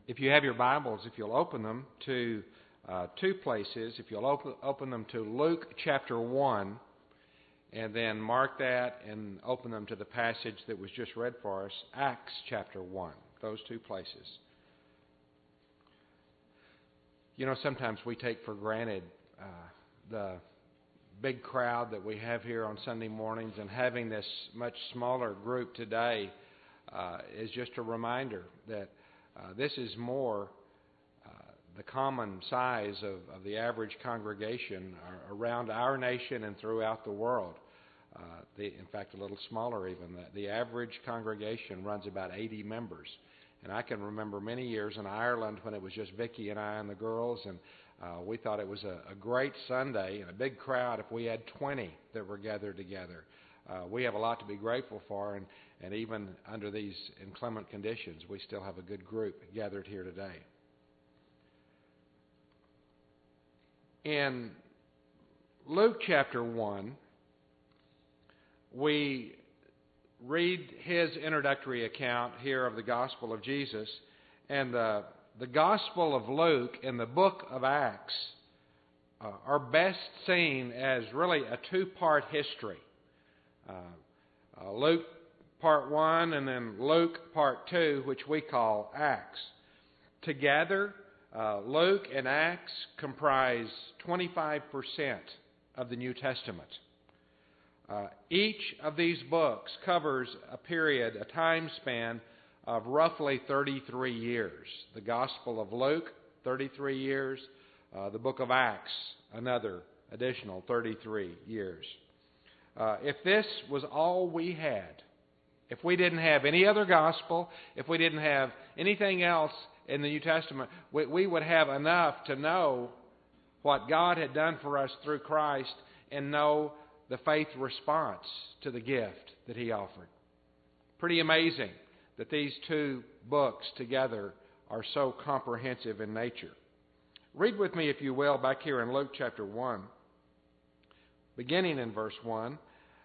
If you have your Bibles, if you'll open them to two places, if you'll open them to Luke chapter 1, and then mark that and open them to the passage that was just read for us, Acts chapter 1, those two places. You know, sometimes we take for granted the big crowd that we have here on Sunday mornings, and having this much smaller group today is just a reminder that this is more the common size of the average congregation around our nation and throughout the world. In fact, a little smaller even. The average congregation runs about 80 members. And I can remember many years in Ireland when it was just Vicki and I and the girls, and we thought it was a great Sunday and a big crowd if we had 20 that were gathered together. We have a lot to be grateful for, and even under these inclement conditions, we still have a good group gathered here today. In Luke chapter 1, we read his introductory account here of the Gospel of Jesus, and the Gospel of Luke and the book of Acts are best seen as really a two-part history. Luke part 1 and then Luke part 2, which we call Acts. Together, Luke and Acts comprise 25% of the New Testament. Each of these books covers a time span of roughly 33 years. The Gospel of Luke, 33 years. The book of Acts, another additional 33 years. If this was all we had, if we didn't have any other gospel, if we didn't have anything else in the New Testament, we would have enough to know what God had done for us through Christ and know the faith response to the gift that He offered. Pretty amazing that these two books together are so comprehensive in nature. Read with me, if you will, back here in Luke chapter 1, beginning in verse 1.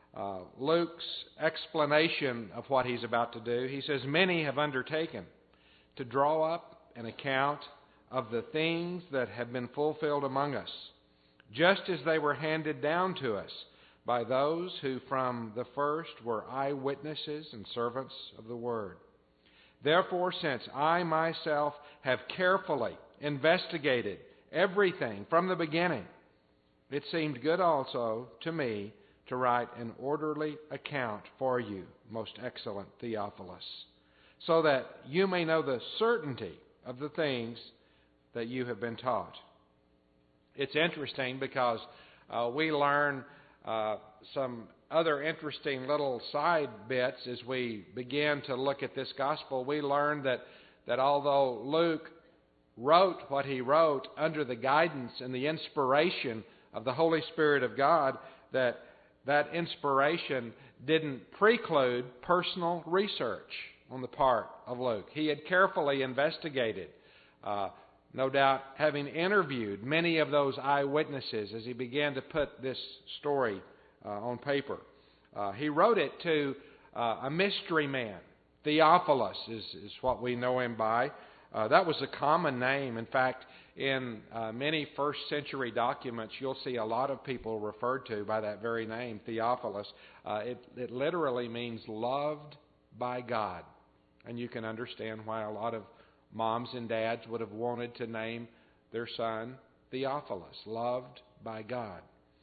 Luke's explanation of what he's about to do. He says, "Many have undertaken to draw up an account of the things that have been fulfilled among us, just as they were handed down to us by those who from the first were eyewitnesses and servants of the Word. Therefore, since I myself have carefully investigated everything from the beginning, it seemed good also to me to write an orderly account for you, most excellent Theophilus, so that you may know the certainty of the things that you have been taught." It's interesting because we learn some other interesting little side bits as we begin to look at this gospel. We learn that although Luke wrote what he wrote under the guidance and the inspiration of the Holy Spirit of God, that inspiration didn't preclude personal research on the part of Luke. He had carefully investigated, no doubt having interviewed many of those eyewitnesses as he began to put this story on paper. He wrote it to a mystery man. Theophilus is what we know him by. That was a common name. In fact, in many first century documents, you'll see a lot of people referred to by that very name, Theophilus. It literally means loved by God. And you can understand why a lot of moms and dads would have wanted to name their son Theophilus, loved by God.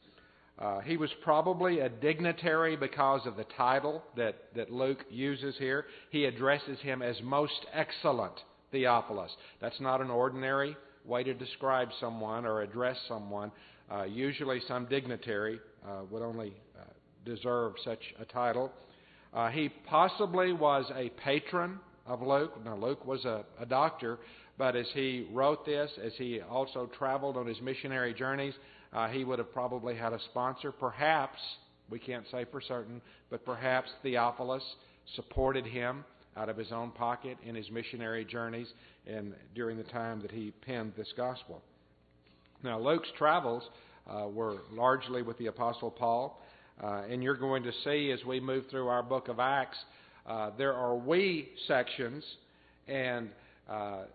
He was probably a dignitary because of the title that Luke uses here. He addresses him as most excellent Theophilus. That's not an ordinary way to describe someone or address someone. Usually some dignitary would only deserve such a title. He possibly was a patron of Luke. Now, Luke was a doctor, but as he wrote this, as he also traveled on his missionary journeys, he would have probably had a sponsor. Perhaps, we can't say for certain, but perhaps Theophilus supported him out of his own pocket in his missionary journeys and during the time that he penned this gospel. Now, Luke's travels were largely with the Apostle Paul, and you're going to see as we move through our book of Acts, there are we sections, and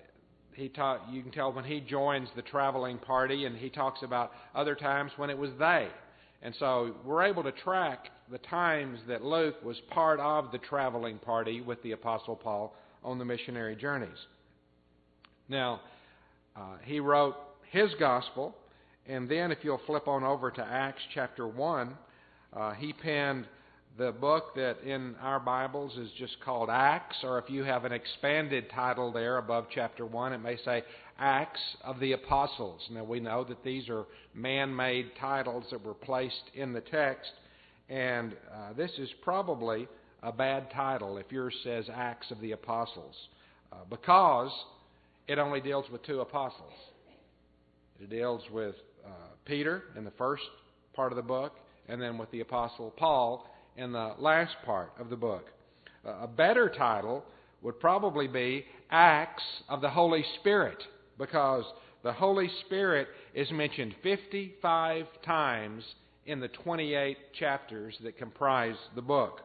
you can tell when he joins the traveling party, and he talks about other times when it was they. And so we're able to track the times that Luke was part of the traveling party with the Apostle Paul on the missionary journeys. Now, he wrote his gospel, and then if you'll flip on over to Acts chapter 1, he penned the book that in our Bibles is just called Acts, or if you have an expanded title there above chapter 1, it may say Acts of the Apostles. Now, we know that these are man-made titles that were placed in the text, and this is probably a bad title if yours says Acts of the Apostles, because it only deals with two apostles. It deals with Peter in the first part of the book, and then with the Apostle Paul in the last part of the book. A better title would probably be Acts of the Holy Spirit, because the Holy Spirit is mentioned 55 times in the 28 chapters that comprise the book.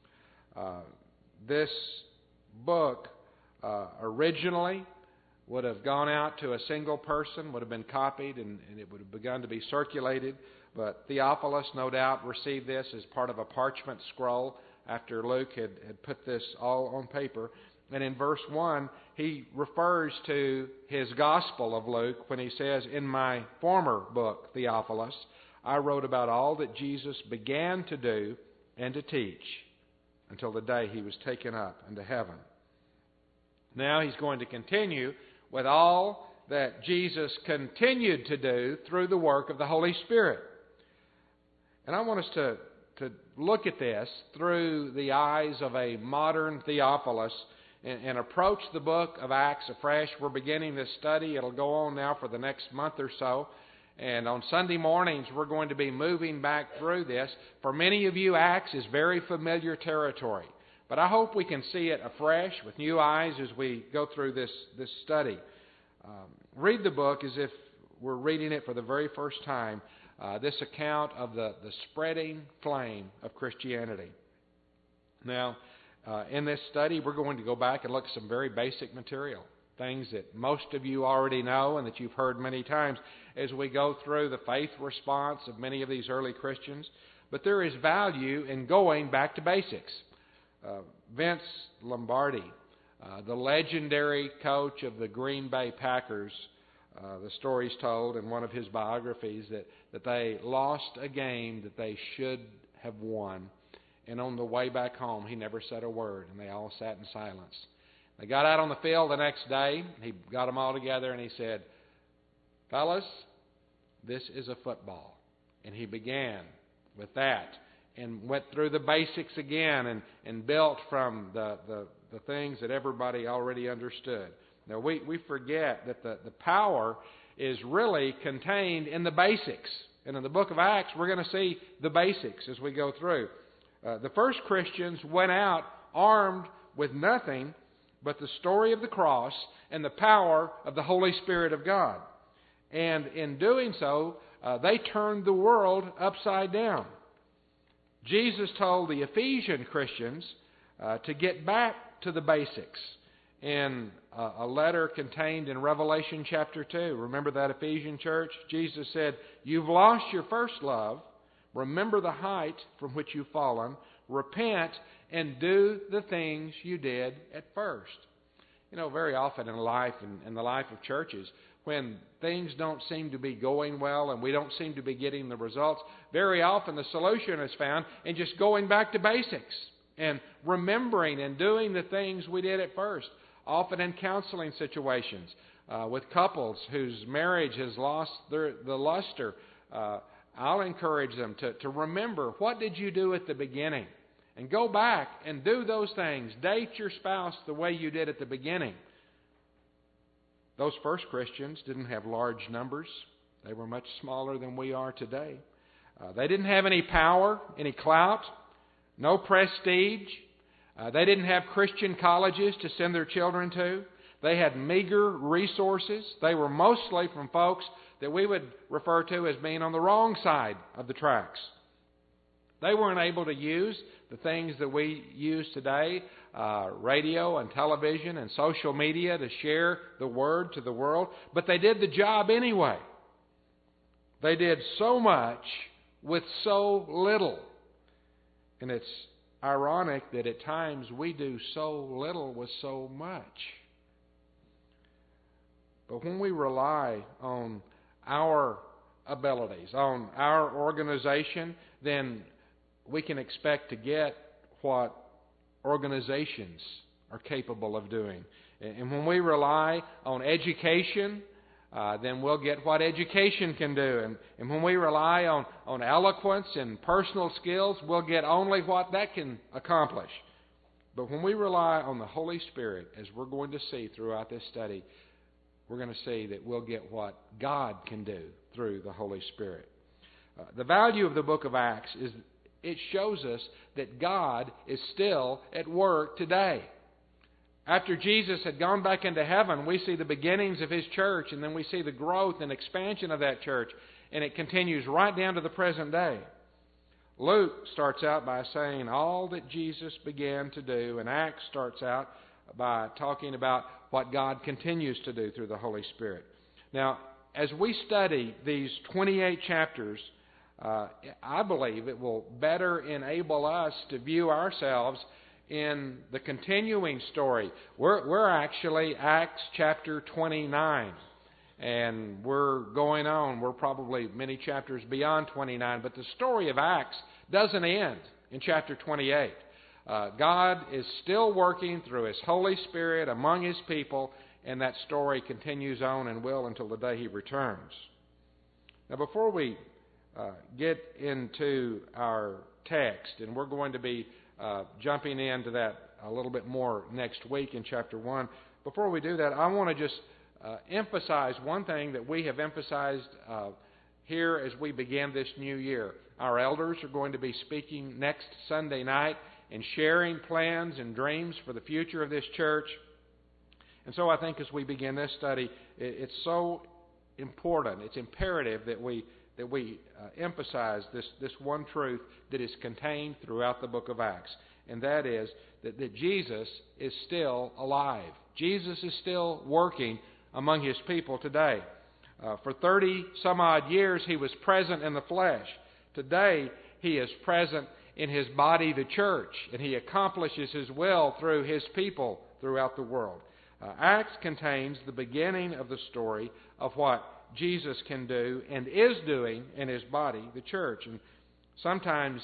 This book originally would have gone out to a single person, would have been copied, and it would have begun to be circulated. But Theophilus, no doubt, received this as part of a parchment scroll after Luke had put this all on paper. And in verse 1, he refers to his Gospel of Luke when he says, "In my former book, Theophilus, I wrote about all that Jesus began to do and to teach until the day he was taken up into heaven." Now he's going to continue with all that Jesus continued to do through the work of the Holy Spirit. And I want us to look at this through the eyes of a modern Theophilus and approach the book of Acts afresh. We're beginning this study. It'll go on now for the next month or so. And on Sunday mornings, we're going to be moving back through this. For many of you, Acts is very familiar territory. But I hope we can see it afresh with new eyes as we go through this study. Read the book as if we're reading it for the very first time. This account of the spreading flame of Christianity. Now, in this study, we're going to go back and look at some very basic material, things that most of you already know and that you've heard many times as we go through the faith response of many of these early Christians. But there is value in going back to basics. Vince Lombardi, the legendary coach of the Green Bay Packers, the story's told in one of his biographies that they lost a game that they should have won. And on the way back home, he never said a word, and they all sat in silence. They got out on the field the next day. He got them all together, and he said, "Fellas, this is a football." And he began with that and went through the basics again and built from the things that everybody already understood. Now, we forget that the power is really contained in the basics. And in the book of Acts, we're going to see the basics as we go through. The first Christians went out armed with nothing but the story of the cross and the power of the Holy Spirit of God. And in doing so, they turned the world upside down. Jesus told the Ephesian Christians to get back to the basics in a letter contained in Revelation chapter 2. Remember that Ephesian church? Jesus said, "You've lost your first love. Remember the height from which you've fallen. Repent and do the things you did at first." You know, very often in life, in the life of churches, when things don't seem to be going well and we don't seem to be getting the results, very often the solution is found in just going back to basics and remembering and doing the things we did at first. Often in counseling situations with couples whose marriage has lost the luster, I'll encourage them to remember, what did you do at the beginning? And go back and do those things. Date your spouse the way you did at the beginning. Those first Christians didn't have large numbers. They were much smaller than we are today. They didn't have any power, any clout, no prestige. They didn't have Christian colleges to send their children to. They had meager resources. They were mostly from folks that we would refer to as being on the wrong side of the tracks. They weren't able to use the things that we use today, radio and television and social media to share the Word to the world, but they did the job anyway. They did so much with so little. And it's ironic that at times we do so little with so much. But when we rely on our abilities, on our organization, then we can expect to get what organizations are capable of doing. And when we rely on education, then we'll get what education can do. And when we rely on eloquence and personal skills, we'll get only what that can accomplish. But when we rely on the Holy Spirit, as we're going to see throughout this study, we're going to see that we'll get what God can do through the Holy Spirit. The value of the book of Acts is it shows us that God is still at work today. After Jesus had gone back into heaven, we see the beginnings of His church, and then we see the growth and expansion of that church, and it continues right down to the present day. Luke starts out by saying all that Jesus began to do, and Acts starts out by talking about what God continues to do through the Holy Spirit. Now, as we study these 28 chapters, I believe it will better enable us to view ourselves in the continuing story. We're actually Acts chapter 29, and we're going on. We're probably many chapters beyond 29, but the story of Acts doesn't end in chapter 28. God is still working through His Holy Spirit among His people, and that story continues on and will until the day He returns. Now, before we get into our text, and we're going to be jumping into that a little bit more next week in chapter 1. Before we do that, I want to just emphasize one thing that we have emphasized here as we begin this new year. Our elders are going to be speaking next Sunday night and sharing plans and dreams for the future of this church. And so I think as we begin this study, it's so important, it's imperative that we emphasize this one truth that is contained throughout the book of Acts, and that is that Jesus is still alive. Jesus is still working among His people today. For 30 some odd years He was present in the flesh. Today He is present in His body, the church, and He accomplishes His will through His people throughout the world. Acts contains the beginning of the story of what Jesus can do and is doing in His body, the church. And sometimes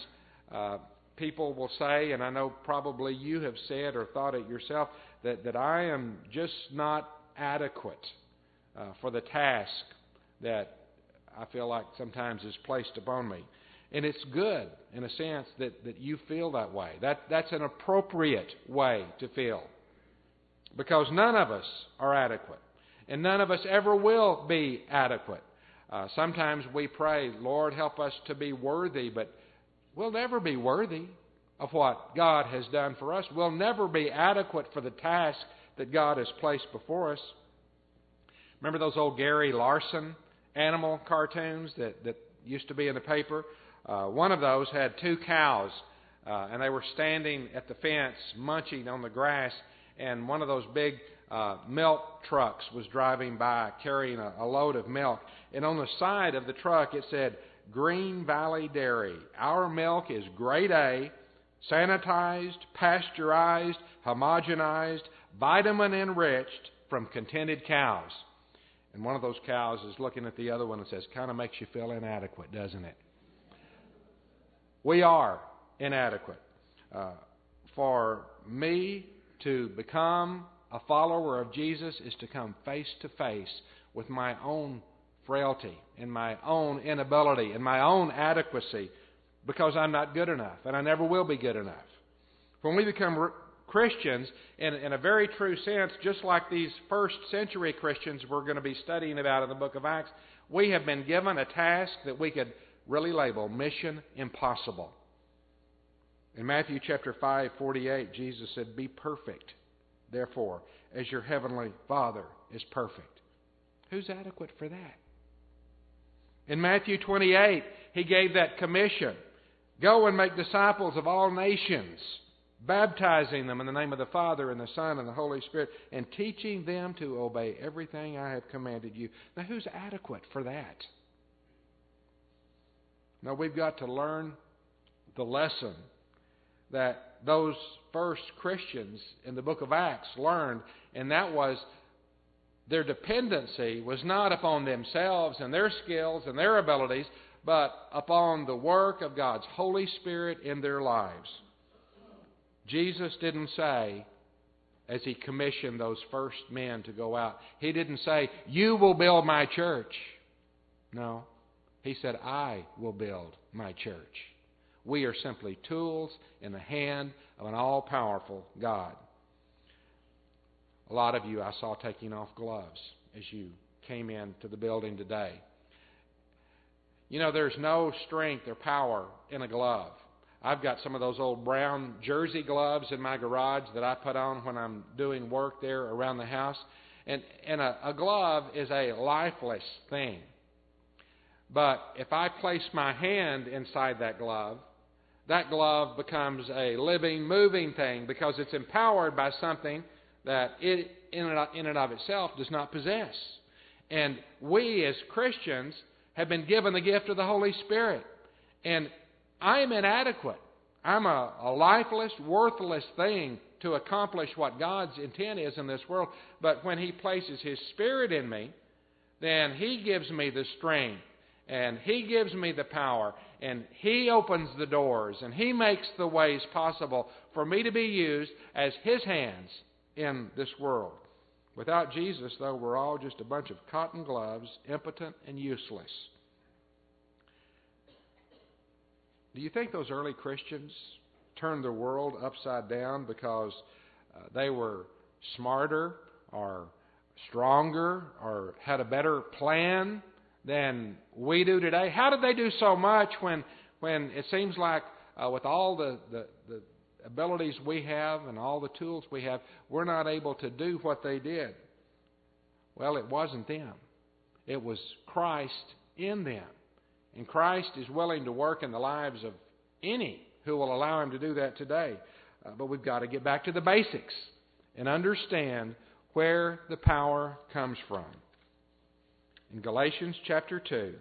people will say, and I know probably you have said or thought it yourself, that I am just not adequate for the task that I feel like sometimes is placed upon me. And it's good, in a sense, that you feel that way. That's an appropriate way to feel. Because none of us are adequate. And none of us ever will be adequate. Sometimes we pray, Lord, help us to be worthy, but we'll never be worthy of what God has done for us. We'll never be adequate for the task that God has placed before us. Remember those old Gary Larson animal cartoons that used to be in the paper? One of those had two cows, and they were standing at the fence munching on the grass, and one of those big milk trucks was driving by carrying a load of milk. And on the side of the truck it said, Green Valley Dairy. Our milk is grade A, sanitized, pasteurized, homogenized, vitamin enriched from contented cows. And one of those cows is looking at the other one and says, kind of makes you feel inadequate, doesn't it? We are inadequate. For me to become a follower of Jesus is to come face to face with my own frailty and my own inability and my own adequacy, because I'm not good enough and I never will be good enough. When we become Christians, in a very true sense, just like these first century Christians we're going to be studying about in the book of Acts, we have been given a task that we could really label Mission Impossible. In Matthew chapter 5:48, Jesus said, Be perfect, therefore, as your heavenly Father is perfect. Who's adequate for that? In Matthew 28, He gave that commission. Go and make disciples of all nations, baptizing them in the name of the Father and the Son and the Holy Spirit, and teaching them to obey everything I have commanded you. Now, who's adequate for that? Now, we've got to learn the lesson that those first Christians in the book of Acts learned, and that was their dependency was not upon themselves and their skills and their abilities, but upon the work of God's Holy Spirit in their lives. Jesus didn't say, as He commissioned those first men to go out, He didn't say, "You will build my church." No. He said, "I will build my church." We are simply tools in the hand of an all-powerful God. A lot of you I saw taking off gloves as you came into the building today. You know, there's no strength or power in a glove. I've got some of those old brown jersey gloves in my garage that I put on when I'm doing work there around the house. And a glove is a lifeless thing. But if I place my hand inside that glove becomes a living, moving thing because it's empowered by something that it in and of itself does not possess. And we as Christians have been given the gift of the Holy Spirit. And I am inadequate. I'm a lifeless, worthless thing to accomplish what God's intent is in this world. But when He places His Spirit in me, then He gives me the strength, and He gives me the power, and He opens the doors, and He makes the ways possible for me to be used as His hands in this world. Without Jesus, though, we're all just a bunch of cotton gloves, impotent and useless. Do you think those early Christians turned the world upside down because they were smarter or stronger or had a better plan than we do today? How did they do so much when it seems like with all the abilities we have and all the tools we have, we're not able to do what they did? Well, it wasn't them. It was Christ in them. And Christ is willing to work in the lives of any who will allow Him to do that today. But we've got to get back to the basics and understand where the power comes from. In Galatians chapter 2,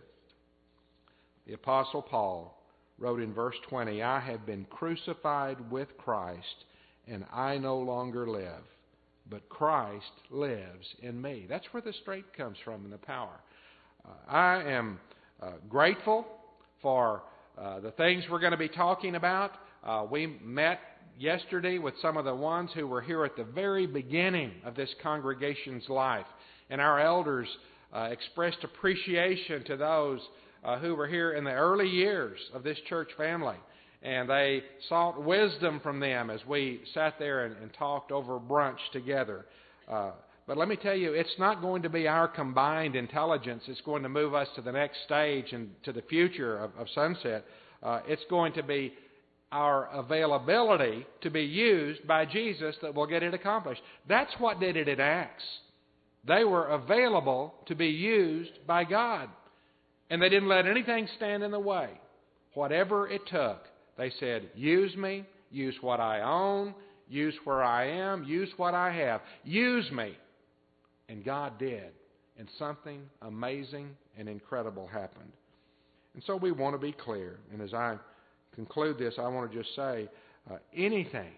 the Apostle Paul wrote in verse 20, "I have been crucified with Christ, and I no longer live, but Christ lives in me." That's where the strength comes from and the power. I am grateful for the things we're going to be talking about. We met yesterday with some of the ones who were here at the very beginning of this congregation's life. And our elders expressed appreciation to those who were here in the early years of this church family. And they sought wisdom from them as we sat there and talked over brunch together. But let me tell you, it's not going to be our combined intelligence that's going to move us to the next stage and to the future of Sunset. It's going to be our availability to be used by Jesus that will get it accomplished. That's what did it in Acts. They were available to be used by God. And they didn't let anything stand in the way. Whatever it took, they said, "Use me, use what I own, use where I am, use what I have. Use me." And God did. And something amazing and incredible happened. And so we want to be clear. And as I conclude this, I want to just say, anything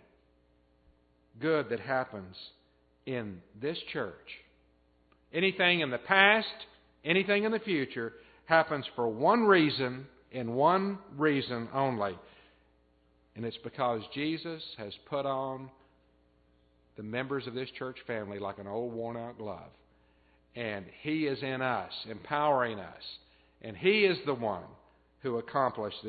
good that happens in this church, anything in the past, anything in the future, happens for one reason and one reason only. And it's because Jesus has put on the members of this church family like an old worn-out glove. And He is in us, empowering us. And He is the one who accomplishes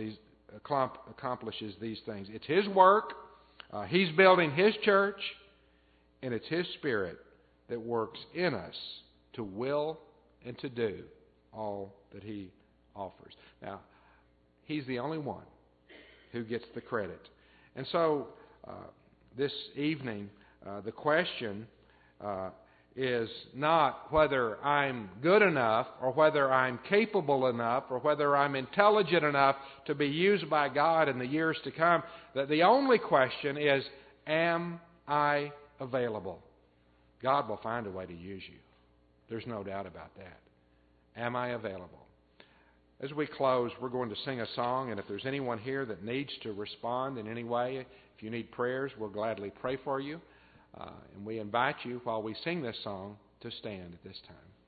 these things. It's His work. He's building His church. And it's His Spirit that works in us to will and to do all that He offers. Now, He's the only one who gets the credit. And so, this evening, the question is not whether I'm good enough or whether I'm capable enough or whether I'm intelligent enough to be used by God in the years to come. That the only question is, am I available? God will find a way to use you. There's no doubt about that. Am I available? As we close, we're going to sing a song, and if there's anyone here that needs to respond in any way, if you need prayers, we'll gladly pray for you. And we invite you, while we sing this song, to stand at this time.